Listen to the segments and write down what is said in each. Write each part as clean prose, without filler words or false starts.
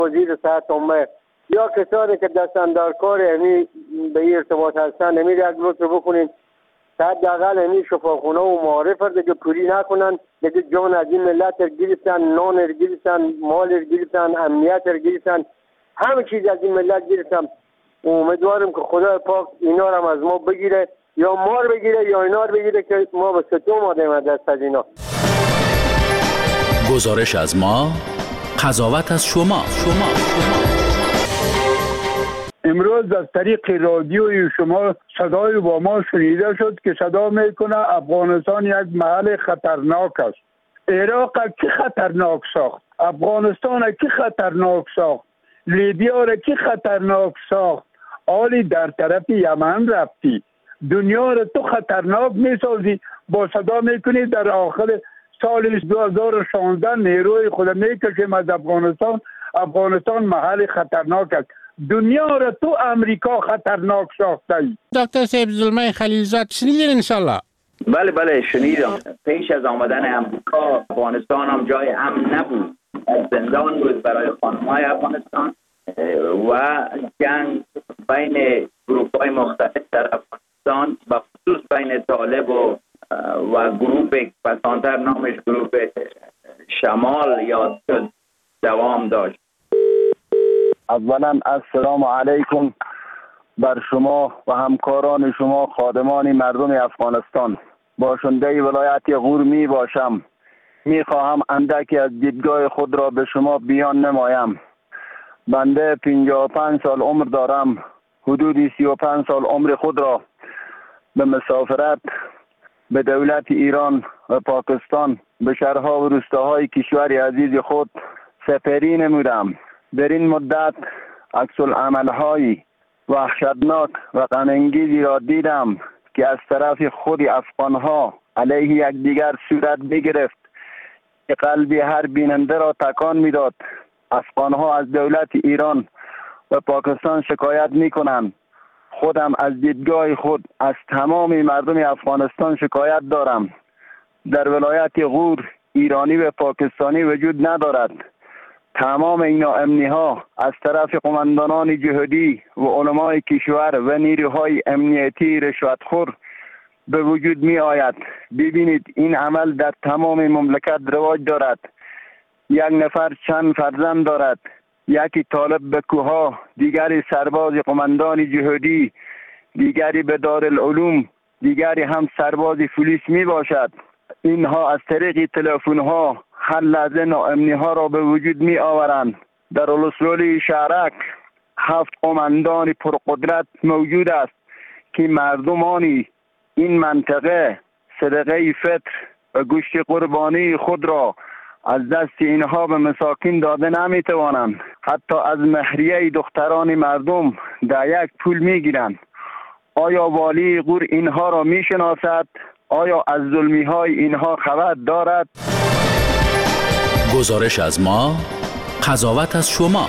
وزیر صحت عامه یا کسانی که دستاندرکار یعنی به این ارتباط هستند امیر یک لطف بکنین حداقل همین شفاخانه و معارف دیگه پوری نکنن، دیگه جان از این ملت گرفتن، نان گرفتن، مال گرفتن، امنیت گرفتن، همه چیز از این ملت گرفتن. امیدوارم که خدا پاک اینا رو از ما بگیره، یا ما رو بگیره یا اینا رو بگیره که ما به ستم آمدیم دست از اینا. گزارش از ما، قضاوت از شما. امروز از طریق رادیوی شما صدای با ما شنیده شد که صدا میکنه افغانستان یک محل خطرناک است. عراق کی خطرناک ساخت؟ افغانستان کی خطرناک ساخت؟ لیبیا را کی خطرناک ساخت؟ آلی در طرف یمن رفتی، دنیا را تو خطرناک میسازی. با صدا میکنی در آخر سال 2016 نیروی خود میکشیم از افغانستان محل خطرناک است. دنیا را تو امریکا خطرناک ساخته ای. دکتر صاحب زلمه خلیلزاد شنیدین انشالله؟ بله شنیدم. پیش از آمدن امریکا افغانستان هم جای امن نبود، زندان بود برای خانم‌های افغانستان و جنگ بین گروه‌های مختلف در افغانستان و خصوص بین طالب و گروه پسانتر نامش گروه شمال یا دوام داشت. اولا السلام علیکم بر شما و همکاران شما خادمان مردم افغانستان. باشنده ولایت غور می باشم. می خواهم اندکی از دیدگاه خود را به شما بیان نمایم. بنده 55 سال عمر دارم. حدود 35 سال عمر خود را به مسافرت به دولت ایران و پاکستان به شهرها و روستاهای کشور عزیز خود سپری نمودم. در این مدت عکس العمل‌های وحشتناک و غم‌انگیزی را دیدم که از طرف خود افغان‌ها علیه یکدیگر صورت بگرفت که قلب هر بیننده را تکان می‌داد. افغان‌ها از دولت ایران و پاکستان شکایت می‌کنند. خودم از دیدگاه خود از تمام مردم افغانستان شکایت دارم. در ولایت غور ایرانی و پاکستانی وجود ندارد. تمام اینا امنی ها از طرف قماندانان جهادی و علمای کشور و نیروهای امنیتی رشوتخور به وجود می آید. ببینید این عمل در تمام مملکت رواج دارد. یک نفر چند فرزند دارد، یکی طالب به کوها، دیگری سرباز قماندان جهادی، دیگری به دارالعلوم، دیگری هم سرباز پلیس می باشد. اینها از طریق تلفن ها هر لحظه ناامنی ها را به وجود می آورند. در ولسوالی شهرک 7 قماندان پرقدرت موجود است که مردمان این منطقه صدقه فطر و گوشت قربانی خود را از دست اینها به مساکین داده نمی توانند. حتی از مهریه دختران مردم در یک پول می گیرند. آیا والی غور اینها را می شناسد؟ آیا از ظلمی های اینها خبر دارد؟ گزارش از ما، قضاوت از شما.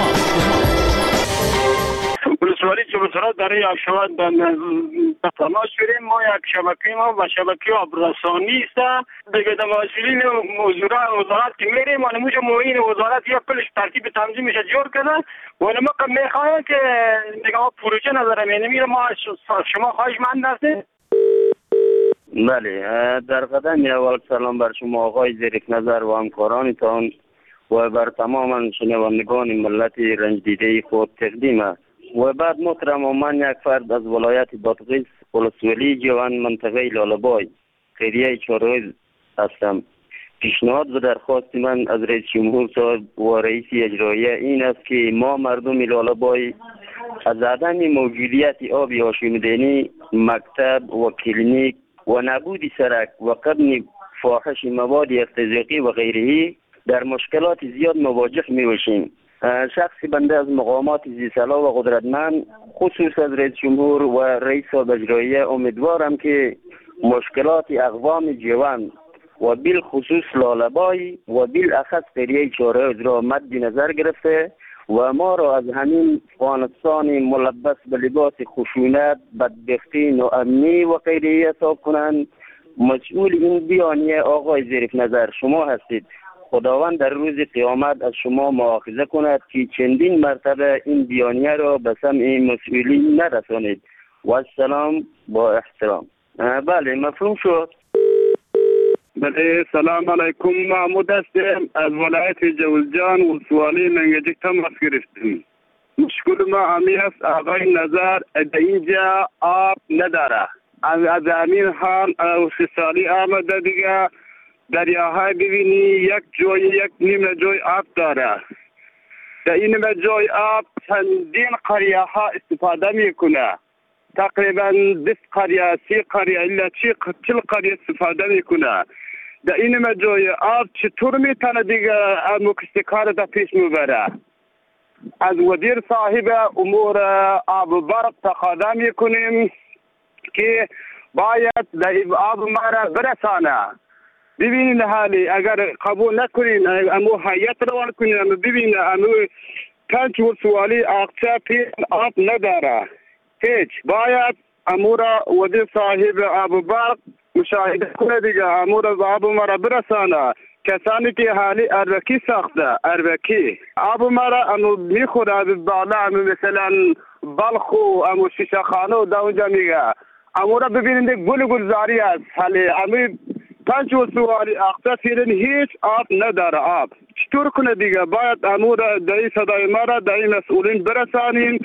ولسوالی چوبسرا در یاشوان به تماس شدیم. ما یک شبکه ما و شبکه آبرسانی است. دیگه در مسئولین وزارت که میریم و نموش معین وزارت یا پلش ترتیب تنظیمش جور کرده و نمک میخواهیم که دیگه ما پروژه نظر میره. ما شما خواهشمند هستیم. بله، در قدم اول سلام بر شما آقای زیرک نظر و همکارانتان و بر تمام شنوندگان ملت رنج دیده خود تقدیم است. و بعد محترم من یک فرد از ولایت بادغیس ولسوالی جوان منطقه لاله‌بای خیریه چهارروز هستم. پیشنهاد و درخواست من از رئیس جمهور صاحب و رئیس اجرایی این است که ما مردم لاله‌بای از عدم موجودیت آب آشامیدنی، مکتب و کلینیک و نبود سرک و قدم فاحش مواد اغتذایی و غیره در مشکلات زیاد مواجه می باشیم. شخصی بنده از مقامات ذی‌صلاح و قدرتمند خصوص از رئیس جمهور و رئیس اجرایی امیدوارم که مشکلات اقوام جوان و بالخصوص لاله‌بای و بالاخص قریه چهارروز را مد نظر گرفته و ما را از همین افغانستان ملبس به لباس خشونت، بدبختی، ناامنی و غیره حساب کنند. مسئول این بیانیه آقای زیرک نظر شما هستید. خداوند در روز قیامت از شما مؤاخذه کند که چندین مرتبه این بیانیه را به سمع مسئولین نرسانید. و السلام با احترام. بله مفهوم شد. بله سلام علیکم. محمود هستم از ولایت جوزجان ولسوالی منگجک تماس گرفتیم. مشکل ما همی است آقای نظر در اینجا آب نداره. از همین حال 3 سالی آمده دیگه دریاهای ببینی یک جای یک نیم جای آب داره. در این جای آب چندین قریه ها استفاده میکنه. تقریبا 20 قریه 30 قریه الا 40 قریه استفاده میکنه. در این جای آب چطور میتونه دیگه مکستکار دا پیش میبره؟ از وزیر صاحب امور آب و برق تقاضا میکنیم که باید در آب ما را برسانه. ببینین حالی اگر قبول نکنین امو حیات روان کنین امو ببینین امو 5 ولسوالی اقچه پیش آب نداره. هیچ باید امو را وزیر صاحب آب و برق مشاهده کنه دیگه امو را آب ما را برسانه. کسانی که حالی اربکی ساخته اربکی آب ما را امو میخوره از بالا امو مثلا بلخ و امو شیشه خانه و دا اونجا میگه امو را ببینید گلزاری است. حالی امو 5 ولسوالی اقصا فیرن هیچ آب نداره. آب چطور کنه دیگه؟ باید امو را دایی صدای ما را دایی مسئولین برسانین.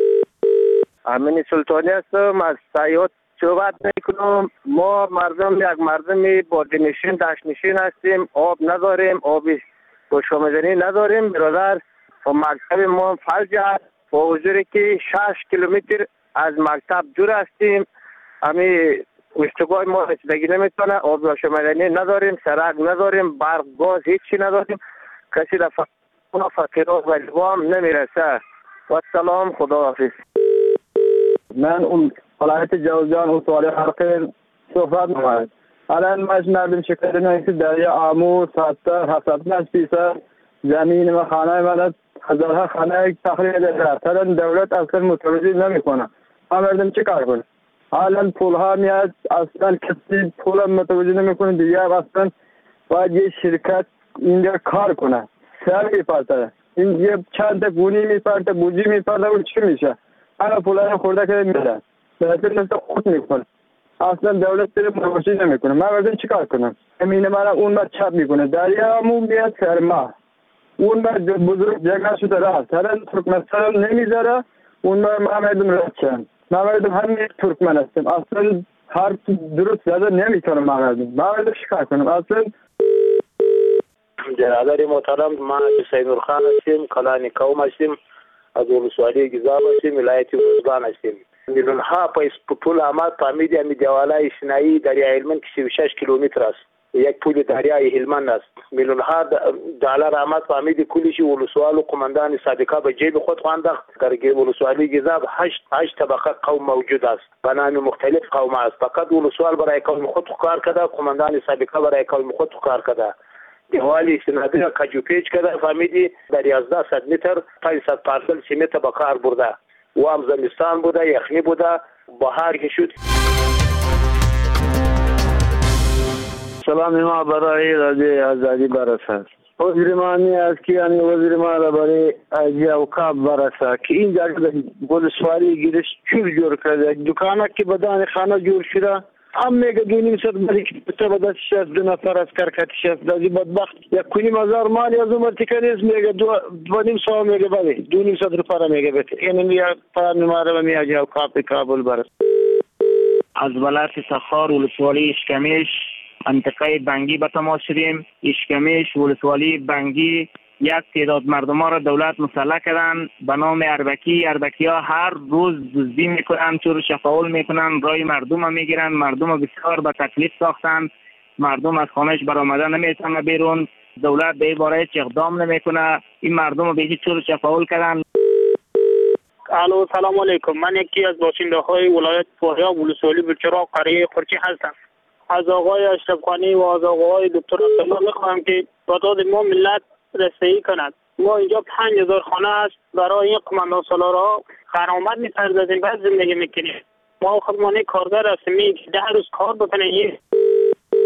امین سلطانی هستم از سیاد صحبت میکنم. ما یک مردم بادینشین دشتنشین هستیم. آب نداریم، آبی گوشامدنی نداریم. برادر و مکتب ما فلج است با حضوری که 6 کیلومتر از مکتب دور هستیم. امی اشتگاه ما رسیدگی نمیتونه. آب گوشامدنی نداریم، سرک نداریم، برق گاز هیچی نداریم. کسی را فقیران و لبام نمیرسه. و سلام، خداحافظ. من اون ولایت جوزجان و سوالی حرقین صحبت می‌کنم. الان ماش مردم شکایت می‌کنند که دریا آمو 70-75% زمین و خانه من هزارها خانه تخریب داره. تا دولت اصلا متوجه نمی‌کنه. ما مردم چه کار کنیم؟ الان پول‌ها میاد اصلا کسی پول متوجه نمی‌کنه. دیگه اصلا باید یه شرکت اینجا کار کنه. سر می‌پرسه. این یه چند تا گونی می‌پرسه، بوجی می‌پرسه و چی میشه؟ انا پولای خورده که میدن مثل خود میکنه. اصلا دولت سر متوجه نمیکنه. من بعدن چیکار کنم؟ امین مرا اون بعد چپ میکنه. دریامون میاد سرما. اون بعد بزرگ جگه شده رفت. هر ترکمنستان نمیذاره. اون بعد ما مردم رفتن. ما مردم همین ترکمن هستیم. اصلا هر درست زده نمیتونه ما مردم چیکار کنم؟ اصلا جنابدار محترم، ما حسین نور خان هستیم، کلانی قوم هستیم، از ولسوالی گیزاب هستیم، ولایت روزگان هستیم. میلیون‌ها پول آمد فهمیدی همی دیوالای سینایی دریای هلمند که 36 کیلومتر است. یک پول دریای هلمند است. میلیون‌ها دلار آمد فهمیدی کلیش ولسوال و قماندان سابقه به جیب خود خواندخت. در ولسوالی گیزاب 8 طبقه قوم موجود است. به نام مختلف قوم است. فقط ولسوال برای قوم خود کار کرده، قماندان سابقه برای قوم خود کار کرده. دیوالی سنادر کجوپیچ کرده فهمیدی در 1100 متر 500 پارسل سیمت به کار برده و هم زمستان بوده، یخنی بوده، بهار که شد. سلام ما برای رادیو آزادی برسد. وزیر مانی است که یعنی وزیر ما را برای اوقاف برسد که این جگه ولسوالی گیرش جور کرده. دکانه که بدان خانه جور شده هم میگه 2.5 باری که پسته به دستش است، 2 نفر از کرکتش است. دازی بدبخت 1,500 مالی از عمر تکنیز میگه 2.5 میگه بده 2.5 روپا را میگه بده. این میگه پران نماره و میگه اوقاف کابل برس. از ولایت سخار ولسوالی اشکمیش منطقه بنگی به تماس شدیم. اشکمیش ولسوالی بنگی یک تعداد مردم ها را دولت مسلح کردن به نام اربکی. اربکی ها هر روز دزدی میکنن، چور شفاول میکنن، رای مردم ها میگیرن. مردم ها بسیار به تکلیف ساختن. مردم از خانهش برآمده نمیتونه بیرون. دولت به این باره اقدام نمیکنه. این مردم ها به هیچ چور شفاول کردن. الو سلام علیکم. من یکی از باشنده های ولایت فاریاب ولسوالی بلچراغ قریه خرچی هستم. از آقای اشرف خانی و از آقای دکتر عبدالله میخواهم که تعداد ما ملت رسیدگی کند. ما اینجا 5000 خانه است برای این قماندان سالارها غرامت می‌پردازیم، بعد زندگی میکنیم. ما خودمانی کارگر هستیم که 10 روز کار بکنه.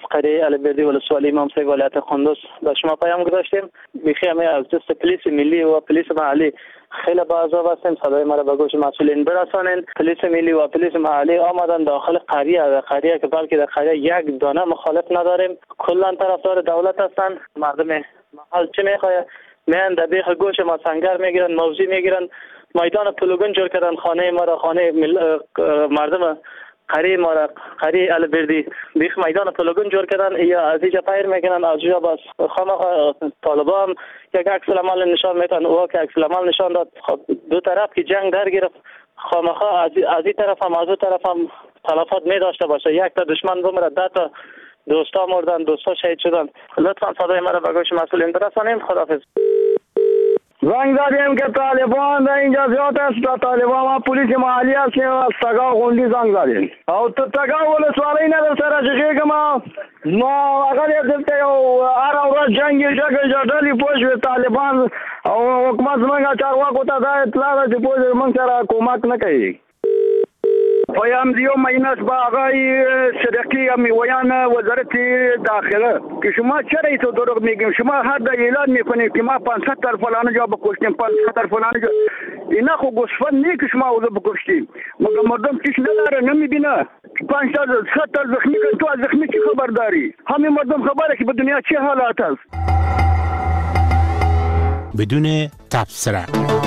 قریه البردی ولسوالی امام صاحب ولایت قندوز به شما پیام گذاشتیم. بیخی همه از دست پلیس ملی و پلیس محلی خیلی باعث هستیم صدای ما را به گوش مسئولین برسانین. پلیس ملی و پلیس محلی آمدن داخل قریه که بلکه در قریه یک دانه مخالف نداریم، کلا طرفدار دولت هستن. مردم محل چه میخواه میان در بیخ گوش ما سنگر میگیرن، موزی میگیرن، میدان پلوگن جور کردن، خانه ما را خانه مردم قریه ما را قریه البردی بیخ میدان پلوگن جور کردن. یا از اینجا پیر میکنن، از اونجا بس خامخا طالبان یک عکس العمل نشان میتن، او که عکس العمل نشان داد. خب دو طرف که جنگ در گرفت، خامخا از این طرف هم از اون طرف هم تلفات می داشته باشه. یک تا دشمن بمره، 10 تا دوستا مردن، دوستا شهید شدن. لطفا صدای ما را به گوش مسئولین برسانیم. خداحافظ. زنگ زدیم که طالبان در اینجا زیاد است. طالبان ما پلیس محلی هستیم، از تگاه غوندی زنگ زدیم. او تو تگاه ولسوالی ندر سرشقی که ما اگر یک هر ورځ جنگی شکل جدلی پوش به طالبان او حکومت منگا چارواکو تا دا اطلاع دا پوش منگ سر کمک نکهی. پیام دیو مینس با آقای صدقی میویان وزارت داخله که شما چرا ایتو دروغ میگیم؟ شما هر دا اعلان میکنید که ما 500 تر فلان جا بکشتیم، 500 تر فلان جا. اینا خو گوسفند نی که شما اوزو بکشتیم، مگر مردم چیش نداره نمیبینه. 500 تر زخمی که تو از زخمی چی خبر داری؟ همین مردم خبره که به دنیا چه حالات است. بدون تبصره.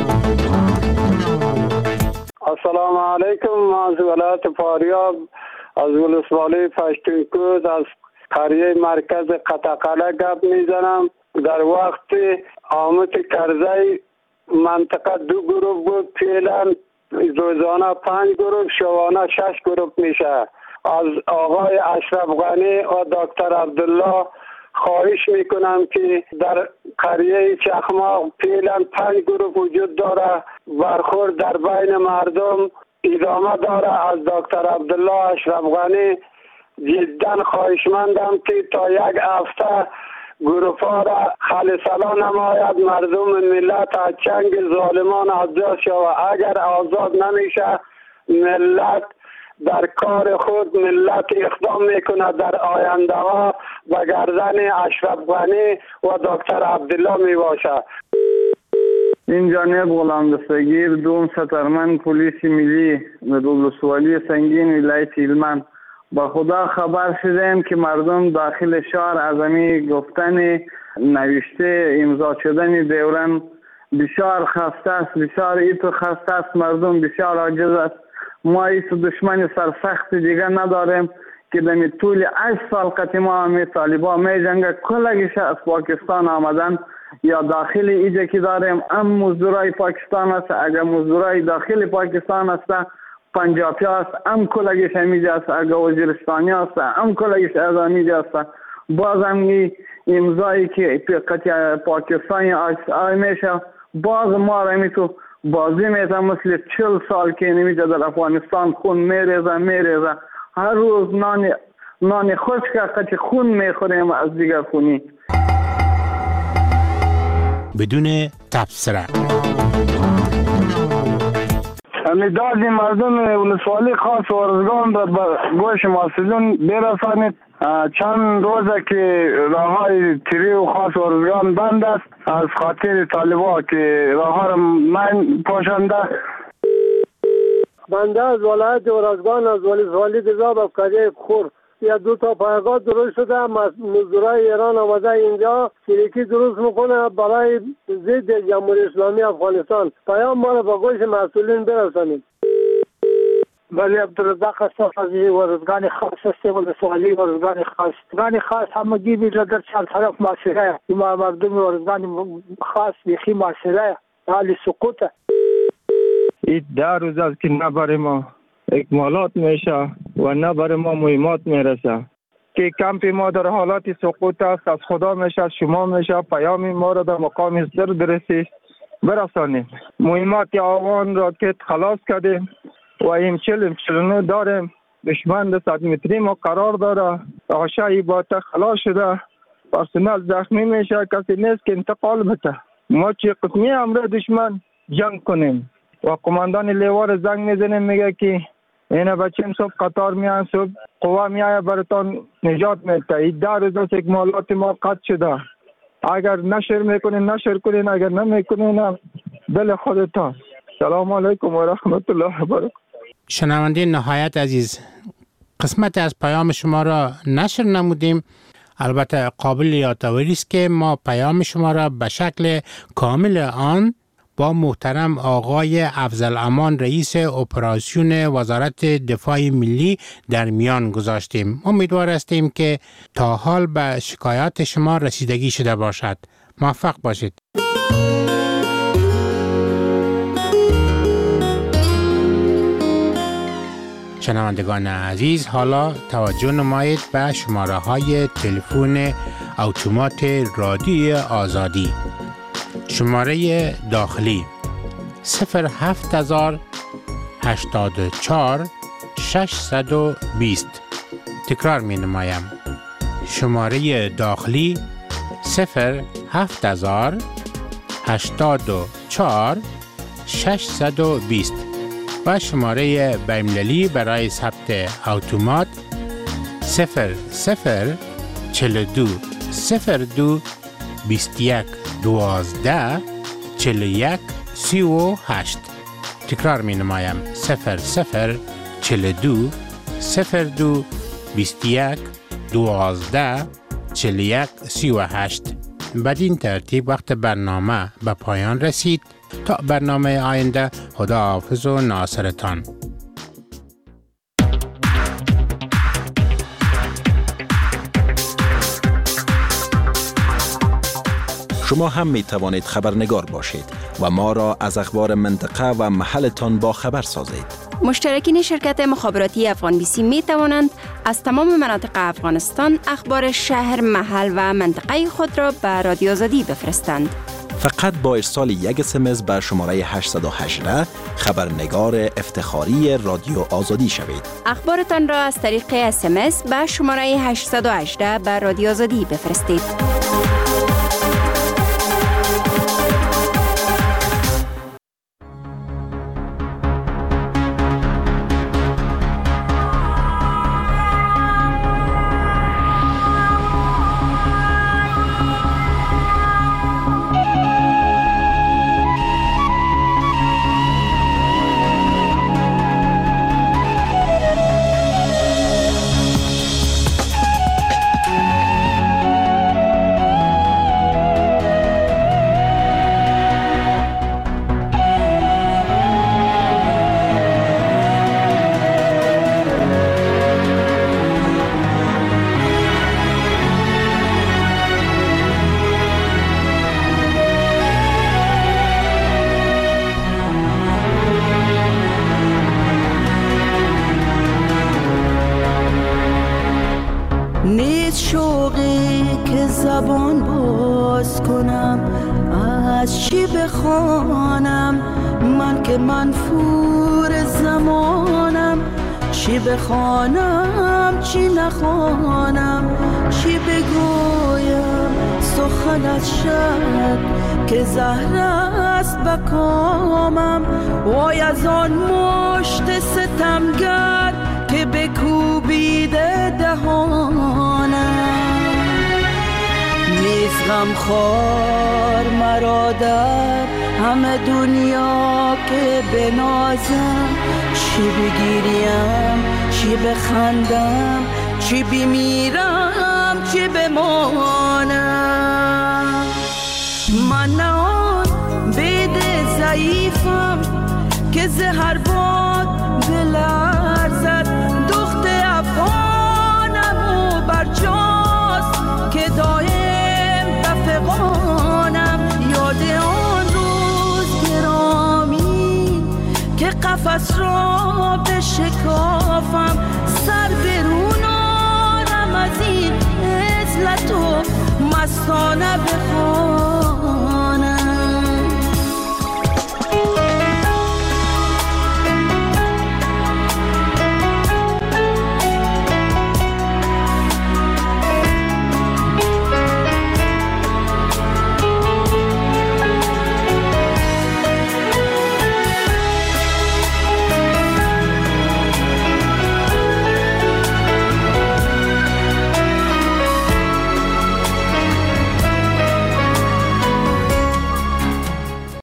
السلام علیکم. از ولایت فاریاب، از ولسوالی پشتونکوز، از قریه مرکز قطقله گپ میزنم. در وقت آمد کرزی منطقه 2 گروه بود، فعلا روزانه 5 گروه، شبانه 6 گروه میشه. از آقای اشرف غنی و دکتر عبدالله خواهش میکنم که در قریه چخماق فعلا 5 گروه وجود داره، برخورد در بین مردم ادامه داره. از دکتر عبدالله اشرف غنی جدا خواهشمندم که تا 1 هفته گروه ها را خالصانه نماید، مردم ملت از چنگ ظالمان آزاد شود. اگر آزاد نمیشه ملت در کار خود ملت اقدام میکنه در آینده ها به گردن اشرف غنی و دکتر عبدالله میباشه. این جانب غلام دستگیر، دوم سترمن پلیس ملی ولسوالی سنگین ولایت هلمند. با خدا خبر شدیم که مردم داخل شهر از همین گفتن نوشته امضا شدن دیورن بسیار خسته است، بسیار ایتو خسته است، مردم بسیار عاجز است. ما ایتو دشمن سرسخت دیگه نداریم که در طول 8 سال قتیما همی طالبان می جنگه کلگیش از پاکستان آمدن یا داخل ایجا که داریم ام مزدورای پاکستان است. اگر مزدورای داخل پاکستان است پنجابی است، ام کلگیش همیجا است. اگر وزیرستانی است ام کلگیش همیجا است. باز هم امضایی که پاکستانی آی میشه، باز ما را تو بازی میتن مثل 40 سال که نمیجا در افغانستان خون میریزه. هر روز نان خشک قطع خون میخوریم از دیگر خونی. بدون تبصره. امیدوار مردم ولسوالی خاص ورزگان را به گوش مسئولین برسانید. چند روزه که راه های تیری و خاص ورزگان بند است از خاطر طالبا که راه ها را من پاشنده. بنده از ولایت ورزگان از ولسوالی دزاب افکاری خور یا 2 تا پایگاه درست شده، مزدورای ایران آمده اینجا شریکی درست میکنه برای ضد جمهوری اسلامی افغانستان. پیام ما را به گوش مسئولین برسانید. ولی عبدالرزاق هستم از ورزگان خاص هستم، ولسوالی ورزگان خاص. ورزگان خاص همگی بیدر در چند طرف معاشره ما مردم ورزگان خاص بیخی معاشره حالی سقوطه. این 10 روز است که نه برای ما اکمالات میشه و نه برای ما مهمات میرسه که کمپ ما در حالات سقوط است. از خدا میشه، شما میشه پیام ما را در مقام سر برسانیم. مهمات آوان را که خلاص کردیم و این 49 داریم. دشمن در 100 متری ما قرار داره. آشایی با خلاص شده، پرسنل زخمی میشه، کسی نیست که انتقال بده. ما چه قسمی امر دشمن جنگ کنیم و قماندان لیوار زنگ میزنیم میگه که اینا بچیم صبح قطار میان، صبح قوا میایه براتان نجات میده. این 10 روز است که مالات ما قطع شده. اگر نشر میکنین نشر کنین، اگر نمیکنین دل خودتان. سلام علیکم و رحمت الله و برکاته. شنونده نهایت عزیز، قسمت از پیام شما را نشر نمودیم. البته قابل یادآوری است که ما پیام شما را به شکل کامل آن با محترم آقای افضلامان رئیس اپراسیون وزارت دفاع ملی در میان گذاشتیم. امیدوار هستیم که تا حال به شکایات شما رسیدگی شده باشد. موفق باشید. شنوندگان عزیز، حالا توجه نمایید به شماره های تلفن اتومات رادیوی آزادی. شماره داخلی 07084 620. تکرار می نمایم. شماره داخلی 07084 620 و شماره بین‌المللی برای ثبت اتومات 0042 02 21 12 41 38. تکرار می نمایم. 0042 02 21 12 41 38. بدین ترتیب وقت برنامه به پایان رسید. تا برنامه آینده، خداحافظ و ناصرتان. شما هم می توانید خبرنگار باشید و ما را از اخبار منطقه و محلتان با خبر سازید. مشترکین شرکت مخابراتی افغان بیسی می توانند از تمام مناطق افغانستان اخبار شهر، محل و منطقه خود را به رادیو آزادی بفرستند. فقط با ارسال یک SMS به شماره 818 خبرنگار افتخاری رادیو آزادی شوید. اخبارتان را از طریق SMS به شماره 818 به رادیو آزادی بفرستید. زبان باز کنم، از چی بخوانم من که منفور زمانم؟ چی بخوانم چی نخوانم، چی بگویم سخن از شب که زهر است به کامم؟ وای از آن مشت ستمگر که بکوبیده دهانم. نیست غمخوار مرا در همه دنیا که بنازم، چی بگیریم چی بخندم، چی بمیرم چی بمانم. من نه آن بید ضعیفم که زهر باد بلرزد، دخت افغانم و برجاست که دایم بفغانم. یاد آن روز گرامی که قفس را بشکافم، سر برون آرم از این عزلت و مستانه بخوام.